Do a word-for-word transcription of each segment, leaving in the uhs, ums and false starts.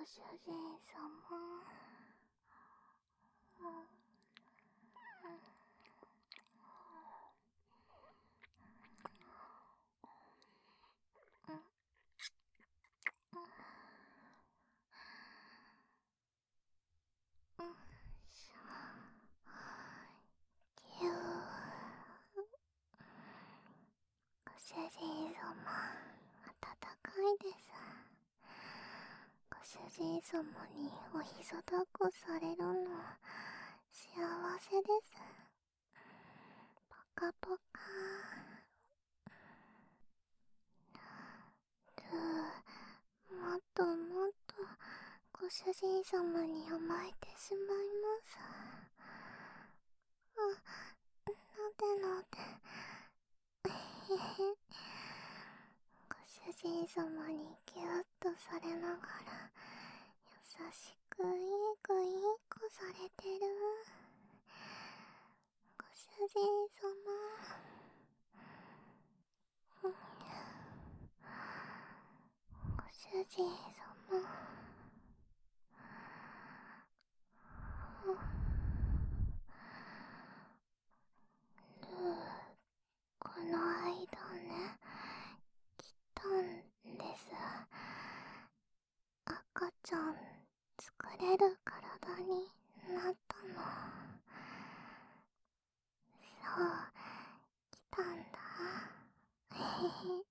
主人様。ご主人様、暖かいです。ご主人様にお膝抱っこされるの幸せです。ポカポカ。ルー、もっともっとご主人様に甘えてしまいます。あ、なでなで。えへへ。ご主人様にギュッとされながら優しくいい子いい子されてる。ご主人様。ご主人様。ルー、この間ね、来たんです。赤ちゃん作れる体になったの。そう、来たんだ。へへ。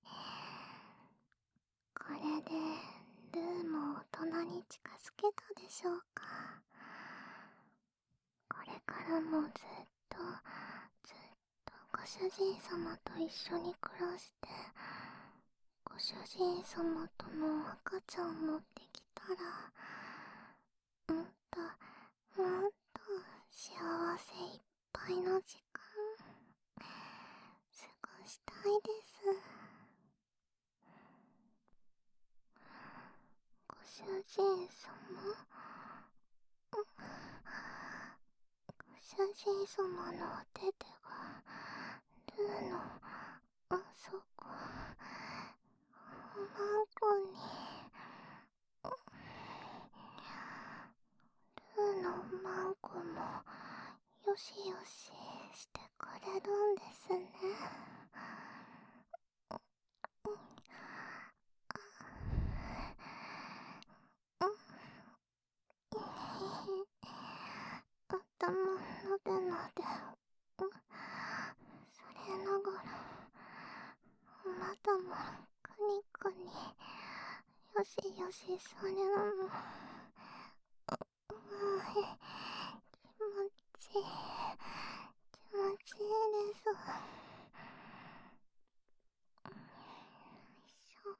これでルーも大人に近づけたでしょうか。これからもずっとずっとご主人様と一緒に暮らして、ご主人様との赤ちゃん持ってきたら、もっともっと幸せいっぱいの時間過ごしたいです。ご主人様。ご主人様のお手手がルーのあそこおまんこに。ルーのおまんこもよしよししてくれるんですね。頭のでなで、されながらまたもくにくによしよしされるの。気持ちいい気持ちいいです。よいしょ。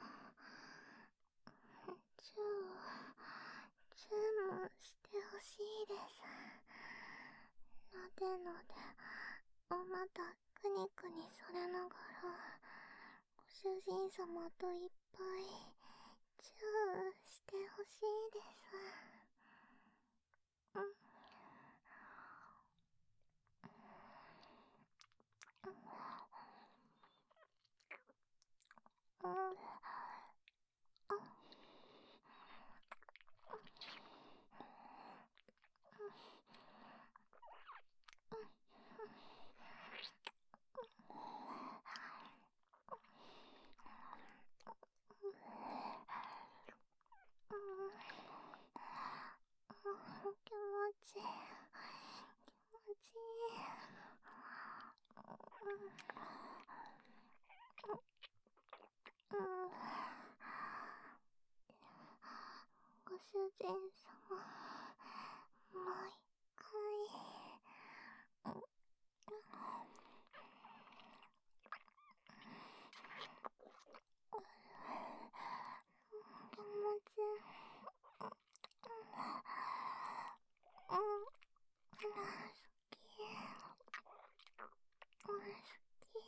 チューチューもしてほしいです。なでなでお股くにくにされながらご主人様といっぱいチューしてほしいです。うんうん。気持ちいい気持ちいい。ご主人様、もう一回。気持ちいい。うん、好き。好き。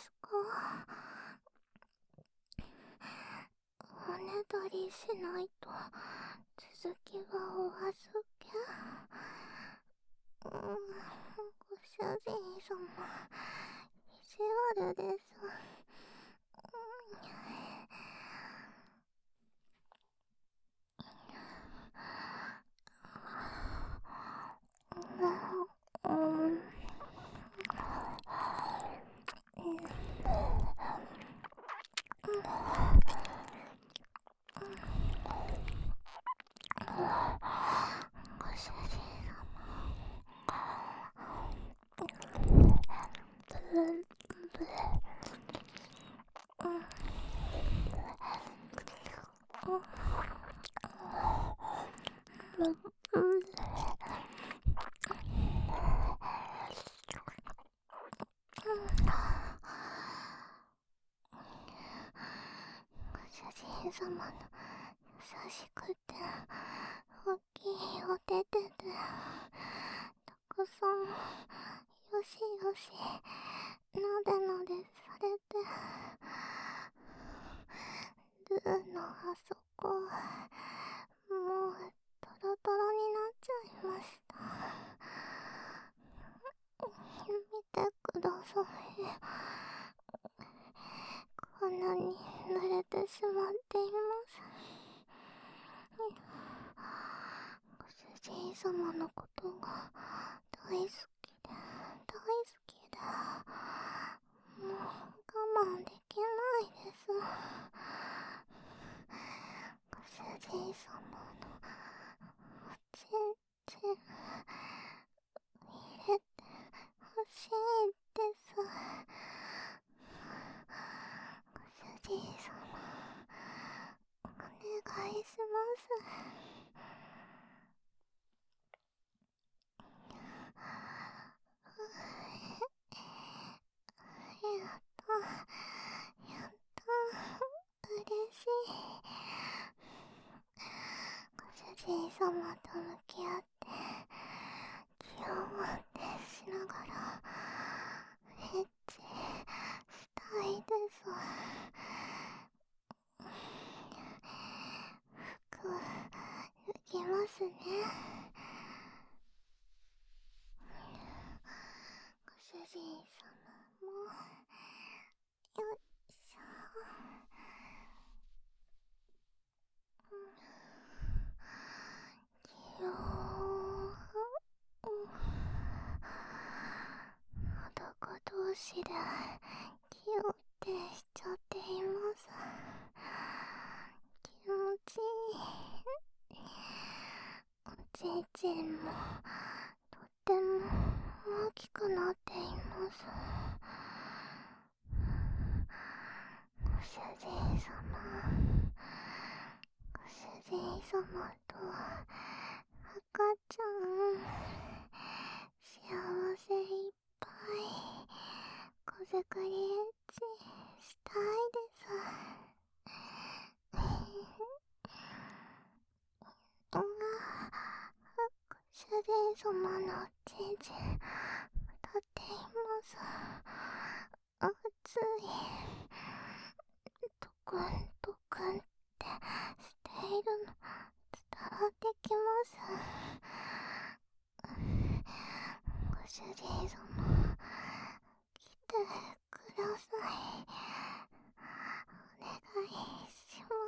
ですか？おねだりしないと続きがお預け。うん、ご主人様、意地悪です。うん、うん、ご主人様、ブルブル、うん、うん、うん、うん、ご主人様の優しくて大きいお手手でたくさんよしよしなでなでされて、ルーのあそこもうトロトロになっちゃいました。見てください、こんなに濡れてしまっています。ご主人様のことが大好きで大好きで、もう我慢できないです。ご主人様のおちんちん入れてほしいです。ご主人様、お願いします。やった、やった、嬉しい。ご主人様と向き合って気をもってしながらエッチしたいです。服脱ぎますね。ご主人様もよいしょ。気を男同士で気をってしちゃっています。気持ちいい。おちんちんもとっても大きくなっています。ご主人様、ご主人様と赤ちゃん幸せいっぱいこぜかりエッチしたいです。うわ、ご主人様のおちんちん歌っています。熱い、トクントクンってしているの伝わってきます。ご主人様、来てください。お願いします。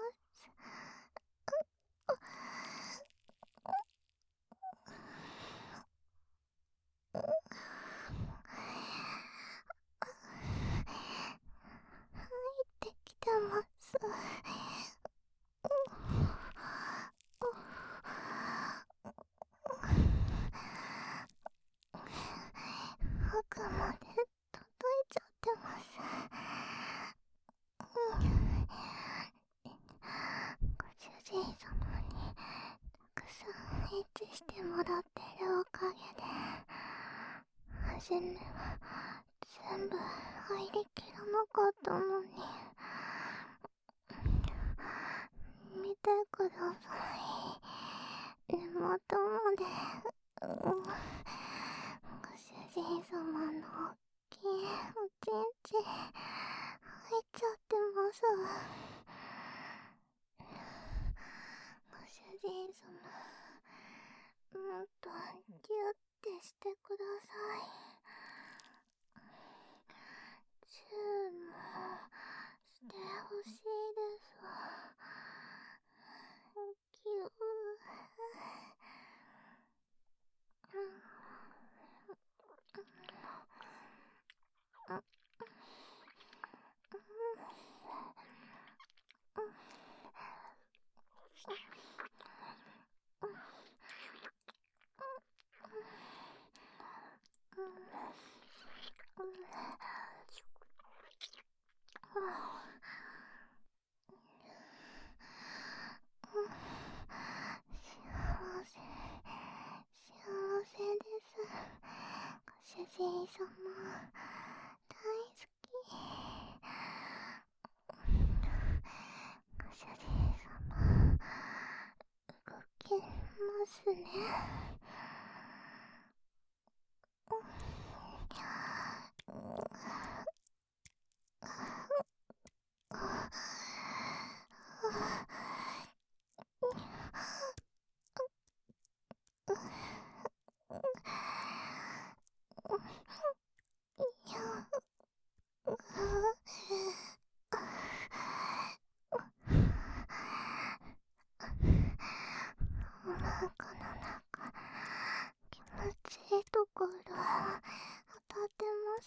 入ってきてます。奥まで届いちゃってます。ご主人様にたくさんエッチしてもらってるおかげで、初めは全部入りきらなかったのに。見てください、根元まで。うん、ご主人様の大きいおちんちん入っちゃってます。ご主人様、もっとギュッてしてください。チューもしてほしいです。ギュー。幸せ、幸せです。ご主人様、大好き。ご主人様、動けますね。お腹の中、気持ちいいところ当たってます。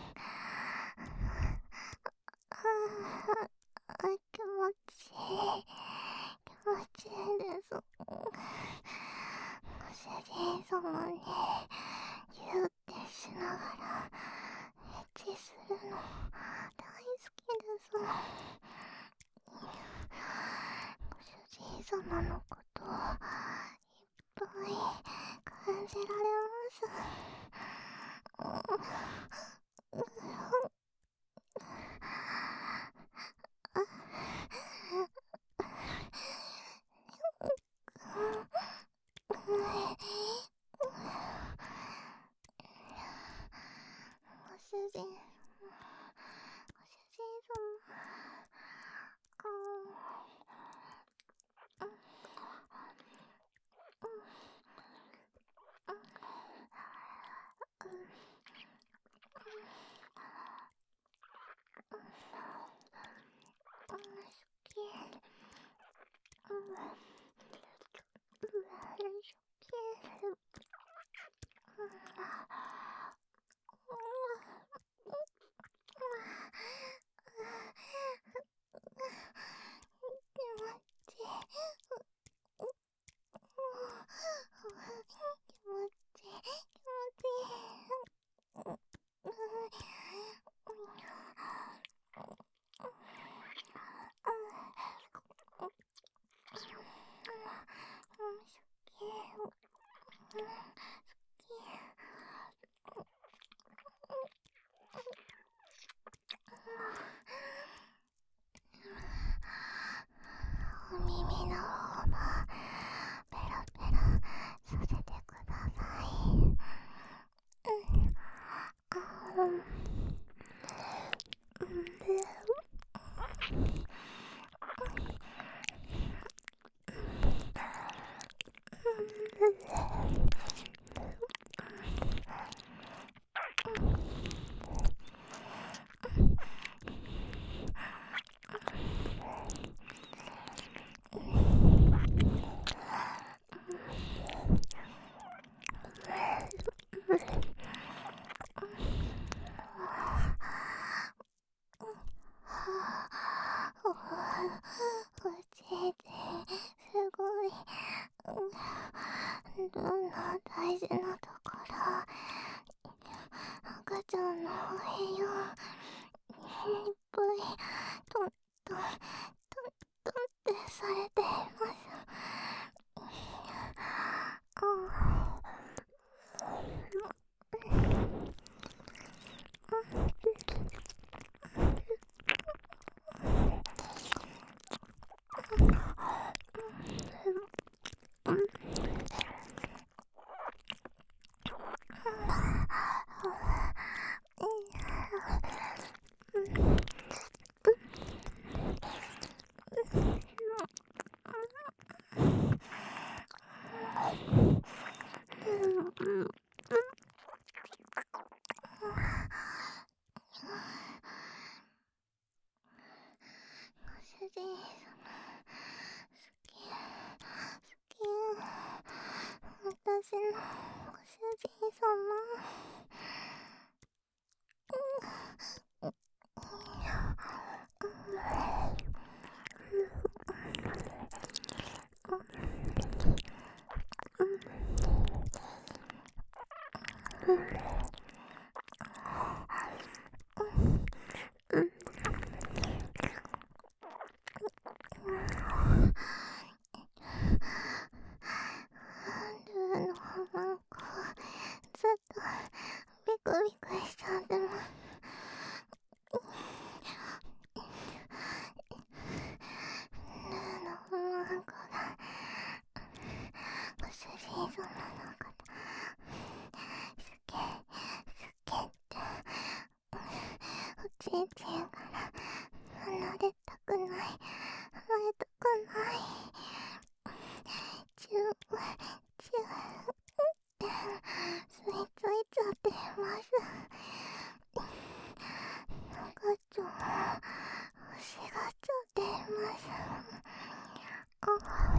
ああ、気持ちいい、気持ちいいです。ご主人様にギュッてしながらエッチするの大好きです。ご主人様のことをいっぱい感じられます。ご主人、ご主人様、お耳の方もペロペロさせてください。うんあうんおじいちすごい。どんな大事なところ、赤ちゃんのお部屋いっぱいトントントントンってされています。 人様好き好き、私のご主人様。ルーのなんかずっとビクビクしちゃってます。ルーのなんかがご主人様のこと好き好きっておちんちんから離れたくない離れたくない。チューチューって吸い付いちゃっています。なんかちょっと欲しがっちゃっています。あ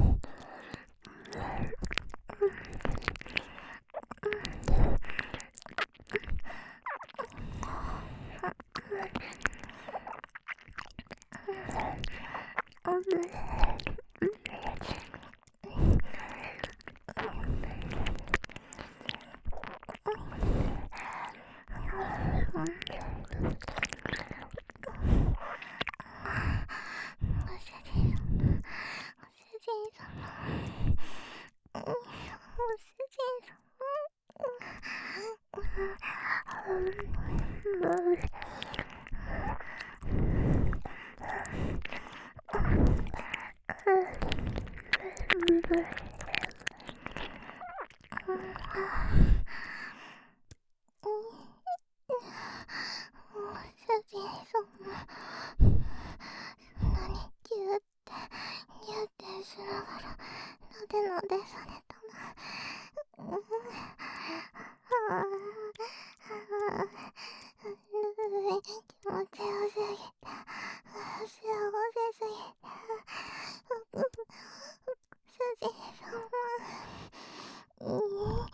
主人様、そんなにギューってギューってしながらなでなでされたの。うん、ああ、ぬい気持ちよすぎて、幸せすぎて、主人様、うん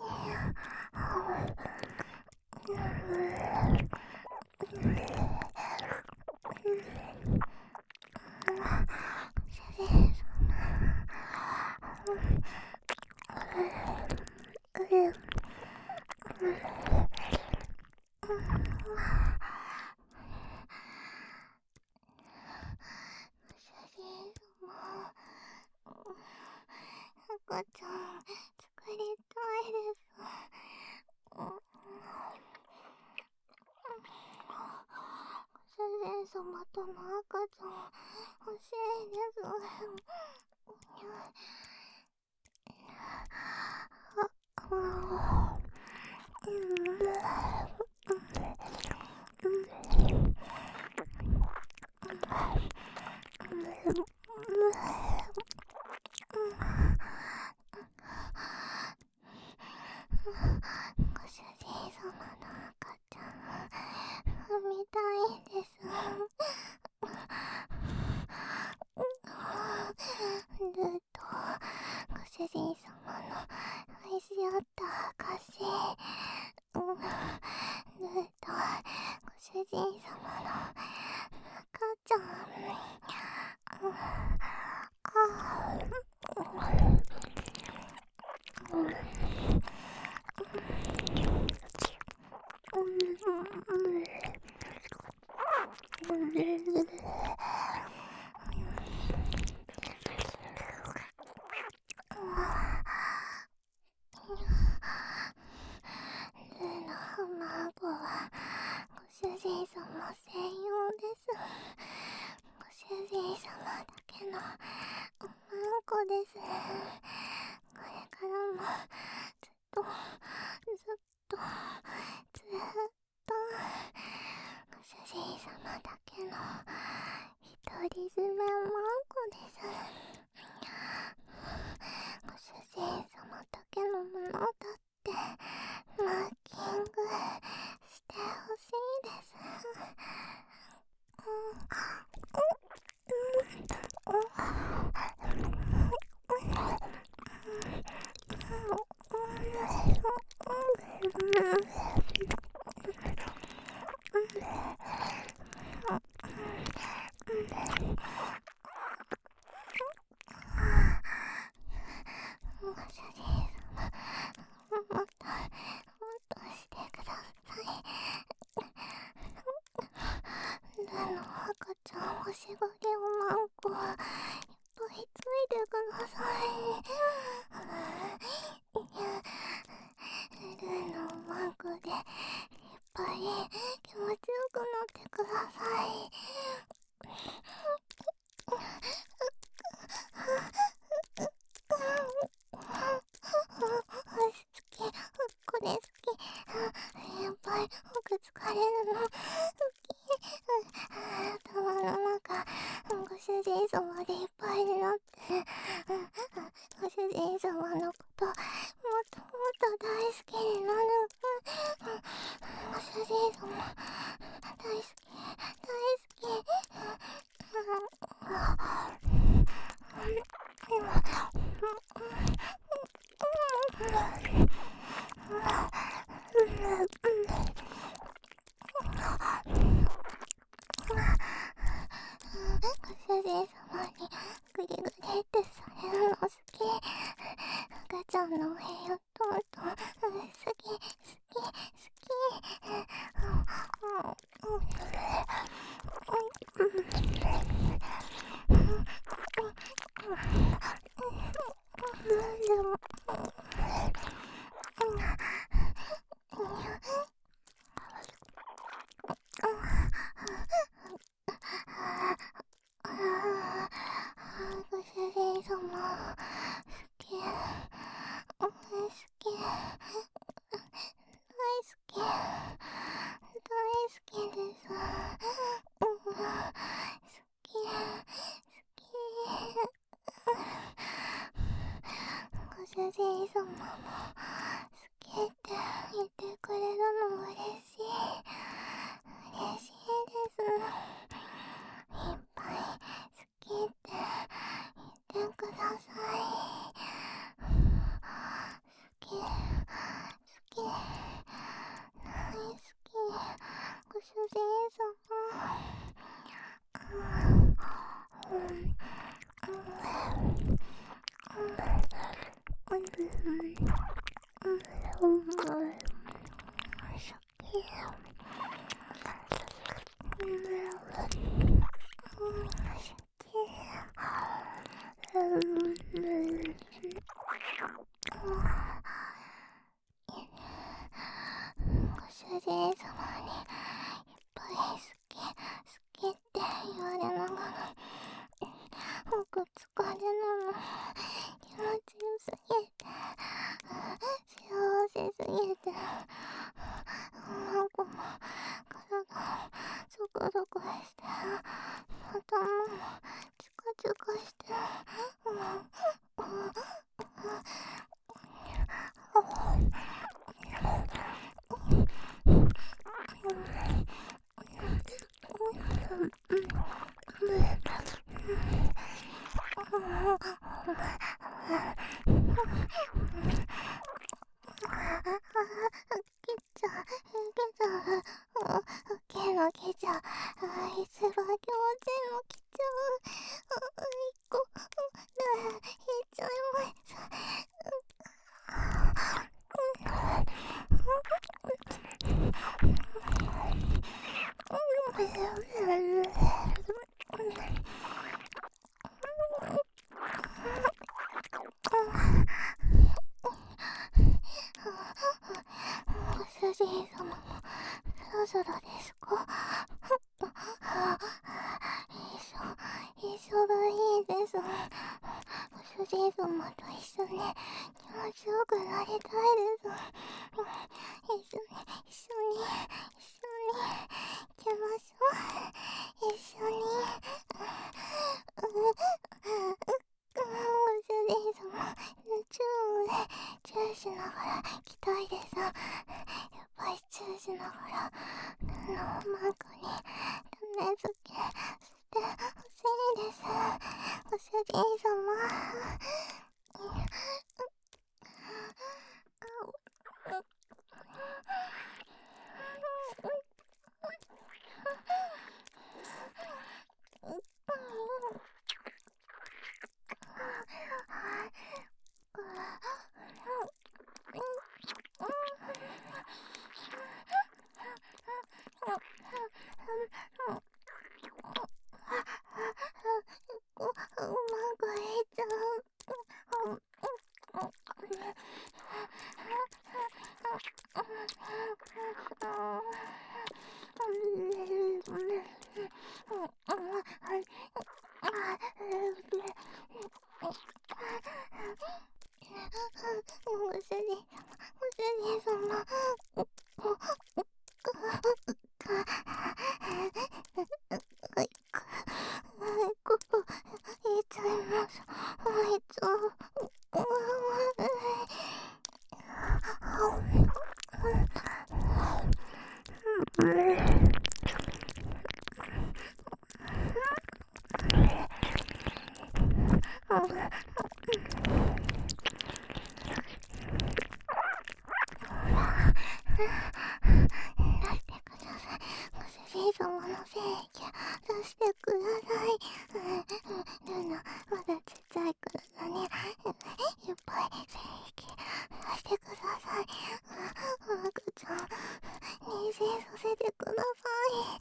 赤ちゃん作りたいです。主人様との赤ちゃん欲しいです。ご主人様の赤ちゃん産みたいです。ルーとご主人様の愛し合った証。ルーとご主人様の赤ちゃん。ルーの卵はご主人様専用です。ご主人様だけのおまんこです。これからもずっとずっとずっとご主人様だけの独り占めおまんこです。ご主人様だけのものだってマーキングしてほしいです。うんうんおしごりをマンコいっぱいついてください。ルーのマンコでいっぱい気持ちよくなってください。好き、これ好き。やっぱり僕疲れるの好き。頭の中ご主人様でいっぱいになってご主人様のこともっともっと大好きになる。ご主人様大好き大好き。ご主人様にグリグリってされるの好き。赤ちゃんのお部屋トントン好き好き好き。ご主人様好き好き大好き大好きです。好き好き。ご主人様も好きって言ってくれるの嬉しい嬉しいです。いっぱい好きって言ってください。好き好き大好きご主人様。ご主人様にいっぱい好き好きって言われながら僕疲れなの気持ちよすぎて幸せすぎてなんかも体ゾクゾクして頭もチカチカしてけちゃう。あー、一番気持ちいいの来ちゃう。あー、一個、うん、引いちゃいます。ご主人様もそろそろですか？一緒、一緒がいいです。ご主人様と一緒に気持ちよくなりたいです。一緒に、一緒に、一緒に行きましょう。一緒に。ご主人様、チューでチューしながら行きたいです。やっぱりチューしながらルーのマークに種付けしてほしいです。ご主人様。 ご主人様、ご主人様。あいく、あいく、言っちゃいます。あいつ、出してください。ご主人様の精液出してください。ルナ、まだちっちゃいからね。いっぱい精液出してください。赤ちゃん、妊娠させてください。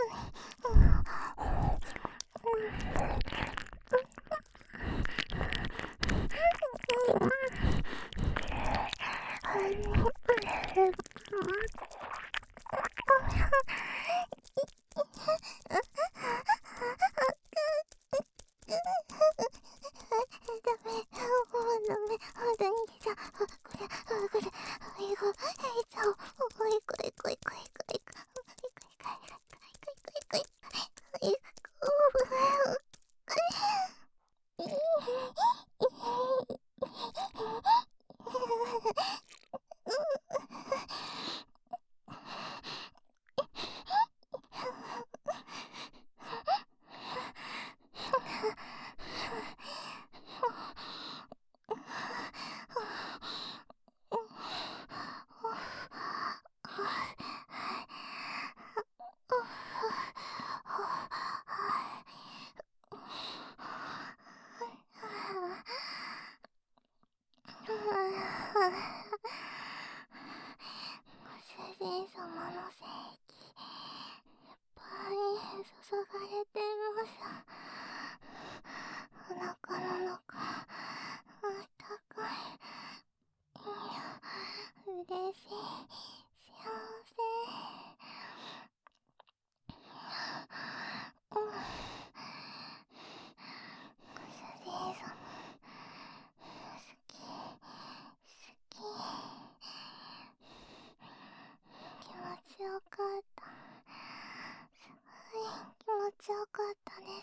ご主人様の精液いっぱい注がれています。お腹の中あったかい。嬉しい、幸せ。ご主人様好き、好き。気持ちよかった。すごい気持ちよかったです。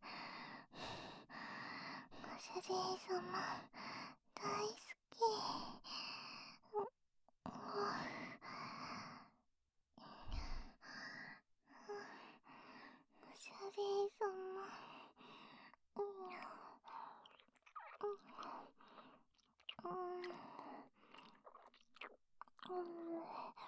ご主人様大好き。ご主人様、うん、うん、うん、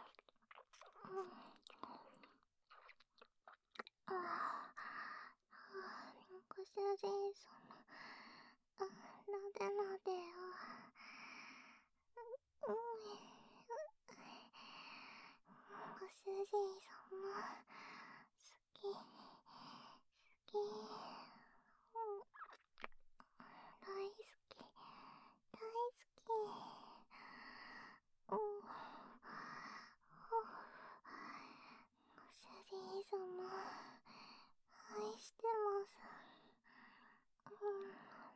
ああ、ご主人様、あ、なでなでよ。うん、ご主人様好き、好き、うん、大好き、大好き。うん、ご主人様愛してます。うん、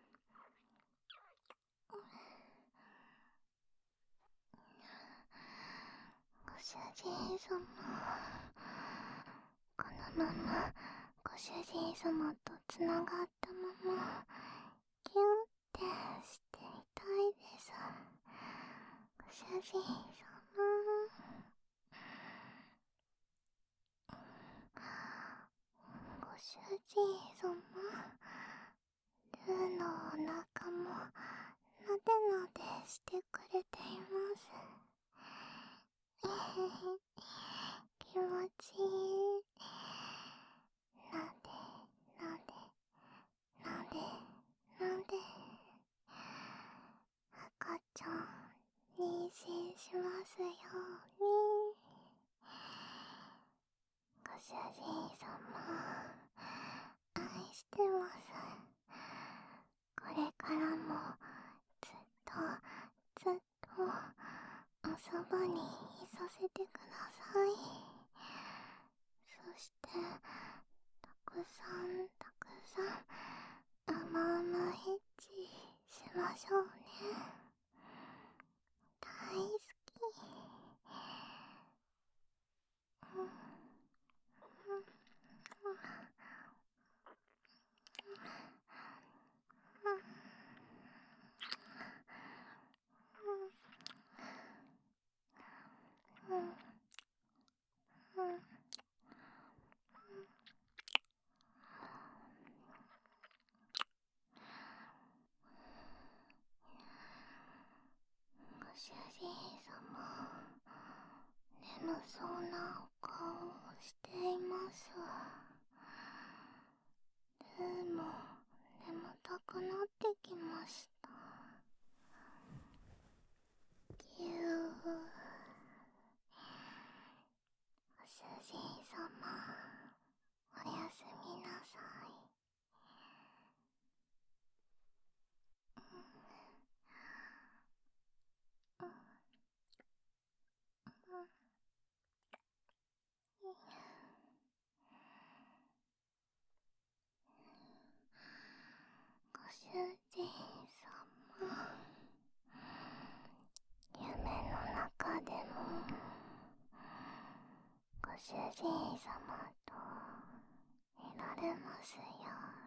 ご主人様、このままご主人様とつながったままキュンってしていたいです。ご主人様、ご主人様、ルーのお腹もなでなでしてくれています。えへへ、気持ちいい。なでなでなでなで。赤ちゃん妊娠しますように。ご主人様愛してます。これからもずっとずっとおそばにいさせてください。そしてたくさんたくさんあまあまエッチしましょうね。大好き。うんうんうんうんうんご主人様、眠そうなお顔をしています。ルーも眠たくなってきました。ぎゅー。ご主人様、おやすみなさい。うんうんうんご主人様、夢の中でもご主人様といられますよう